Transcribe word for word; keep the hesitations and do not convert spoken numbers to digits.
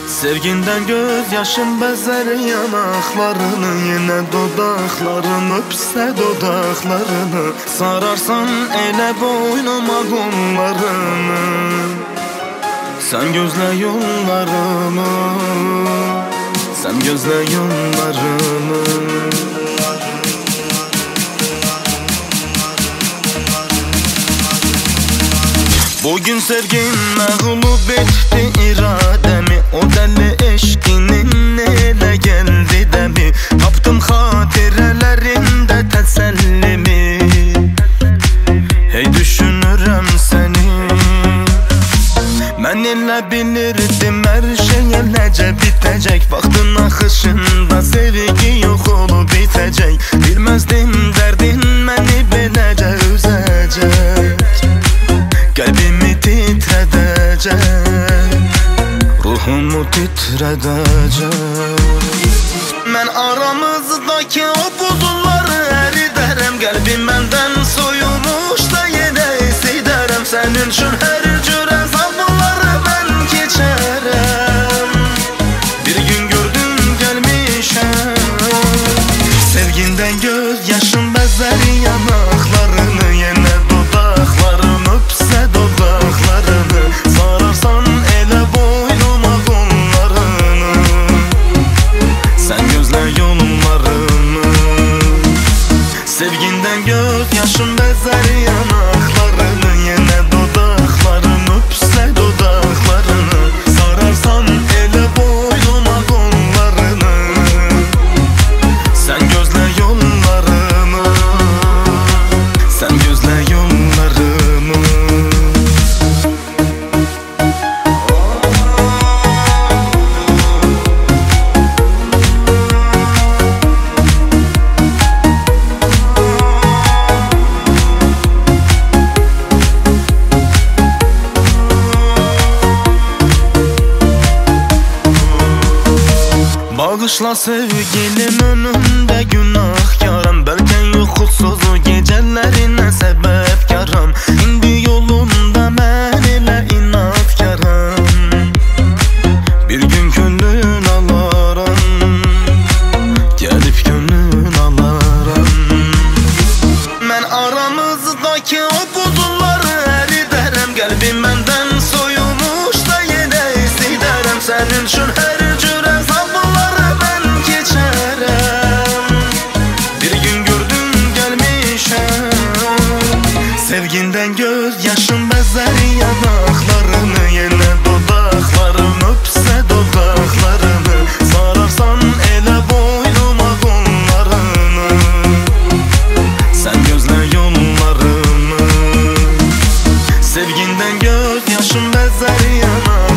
Sevginden gözyaşım bezer yanaklarını, yine dodaklarını öpse dodaklarını, sararsan ele boynuma kollarını. Sen gözle yollarımı, sen gözle yollarımı. Bugün sevgim mağlup etti irademi, o deli eşkinin ele geldi demi. Taptım hatirelerimde tesellimi, hey düşünürüm seni. Ben ile bilirdim her şey elece bitecek, vaktin akışında sevgi yok olup bitecek. Bilmezdim derdin beni belece üzecek, kalbimi titredecek, ruhumu titredecek. Ben aramızdaki o buzulları eriderim, kalbim benden soyulmuş da yine hissederim. Senin için her cüre zamanları ben geçerim, bir gün gördüm gelmişim. Sevginden gözyaşım bezer yanaklarını, yine dudaklarını öpse dudaklarını, sararsan ele boynuma kollarını. Sen gözle yollarımı, sevginden gözyaşım bezer yanaklarını, yine dudaklarını öpse dudaklarını, sararsan ele boynuma kollarını. Sen gözle yollarımı, sen gözle yollarımı. Bağışla sevgilim önümde günahkarım, belki uykusuz gecelerine sebepkarım. İndi yolunda ben ile inatkarım, bir gün gönlün alarım, gelip gönlün alarım. Ben aramızdaki o buzulları eriderim, kalbim benden soyulmuş da yine hissederim. Senin için her cüre zamanları ben geçerim, bir gün gördüm gelmişim. Sevginden gözyaşım bezer yanaklarını, yine dudaklarını öpse dudaklarını, sararsan ele boynuma kollarını. Sen gözle yollarımı, sevginden gözyaşım bezer yanaklarını.